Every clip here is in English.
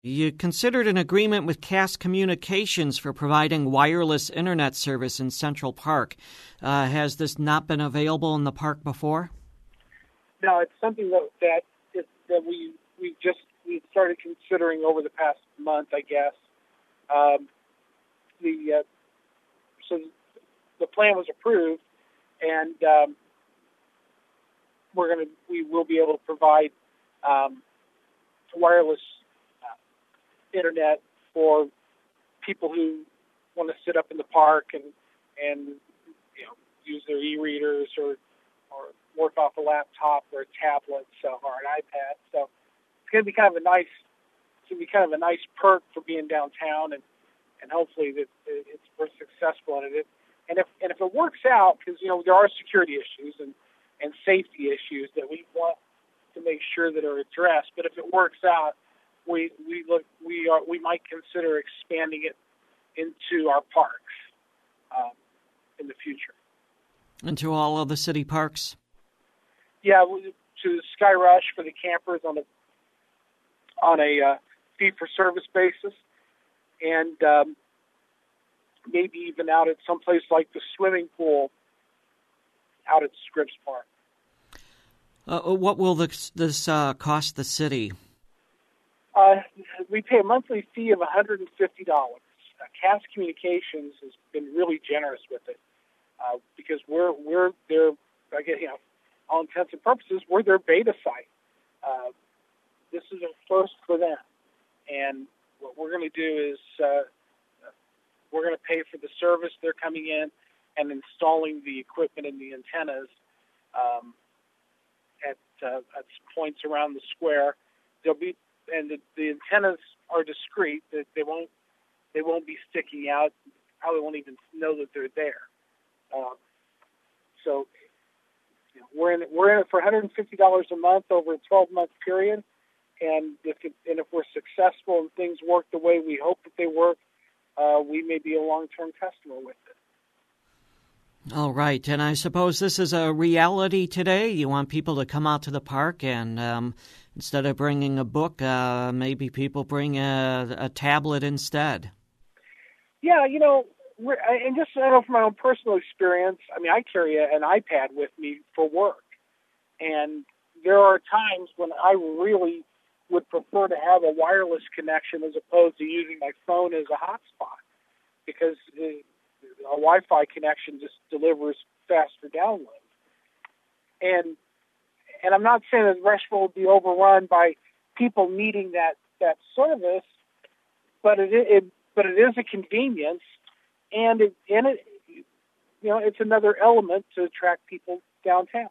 You considered an agreement with Cast Communications for providing wireless internet service in Central Park. Has this not been available in the park before? No, it's something that we started considering over the past month, I guess. So the plan was approved, and we will be able to provide wireless internet for people who want to sit up in the park and use their e-readers or work off a laptop or a tablet or an iPad. So it's going to be kind of a nice perk for being downtown, and hopefully that we're successful in it. And if it works out, because there are security issues and safety issues that we want to make sure that are addressed. But if it works out, we might consider expanding it into our parks in the future. Into all of the city parks? Yeah, to Sky Rush for the campers on a fee-for-service basis, and maybe even out at some place like the swimming pool out at Scripps Park. What will this cost the city? We pay a monthly fee of $150. Cast Communications has been really generous with it because we're their, all intents and purposes, we're their beta site. This is a first for them, and what we're going to do is we're going to pay for the service. They're coming in and installing the equipment and the antennas at points around the square. The antennas are discreet. They won't be sticking out. Probably won't even know that they're there. So we're in it for $150 a month over a 12-month period. And if we're successful and things work the way we hope that they work, we may be a long-term customer with it. All right. And I suppose this is a reality today. You want people to come out to the park and instead of bringing a book, maybe people bring a tablet instead. Yeah, and just from my own personal experience, I carry an iPad with me for work. And there are times when I really would prefer to have a wireless connection as opposed to using my phone as a hotspot, because a Wi-Fi connection just delivers faster downloads. And I'm not saying that Rushville will be overrun by people needing that service, but it is a convenience, and it's another element to attract people downtown.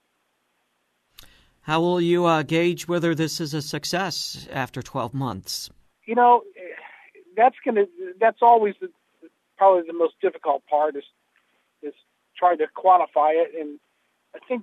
How will you gauge whether this is a success after 12 months? That's always probably the most difficult part is trying to quantify it. And I think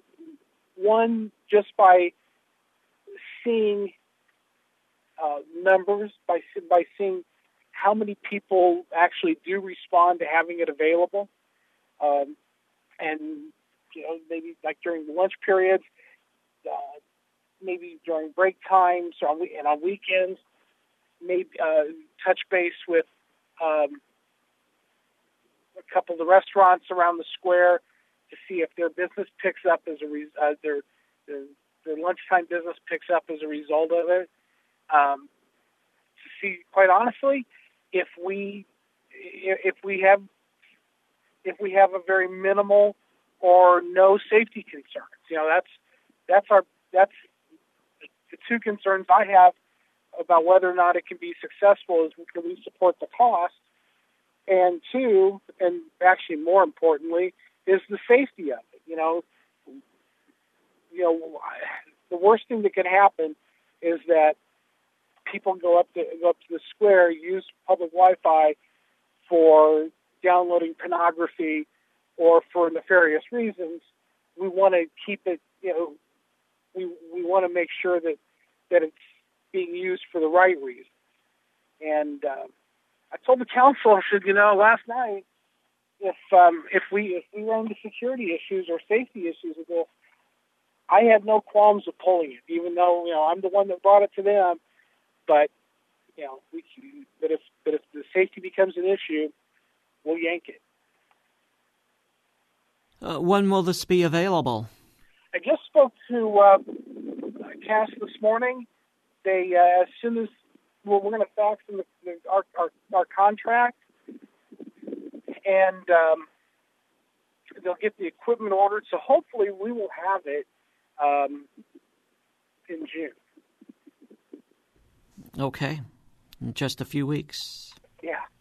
just by seeing numbers, by seeing how many people actually do respond to having it available, and maybe like during the lunch periods, maybe during break times and on weekends, maybe touch base with a couple of the restaurants around the square to see if their business picks up as their lunchtime business picks up as a result of it. To see, quite honestly, if we have a very minimal or no safety concerns, that's the two concerns I have about whether or not it can be successful is, can we support the cost? And two, and actually more importantly, is the safety of it. The worst thing that could happen is that people go up to the square, use public Wi-Fi for downloading pornography or for nefarious reasons. We want to keep it, we want to make sure that it's being used for the right reason. And I told the council, I said, last night, if we run into security issues or safety issues with this, I had no qualms of pulling it, even though I'm the one that brought it to them. But but if the safety becomes an issue, we'll yank it. When will this be available? I just spoke to Cass this morning. They as soon as we're going to fax them our contract, and they'll get the equipment ordered. So hopefully we will have it in June. Okay, in just a few weeks. Yeah.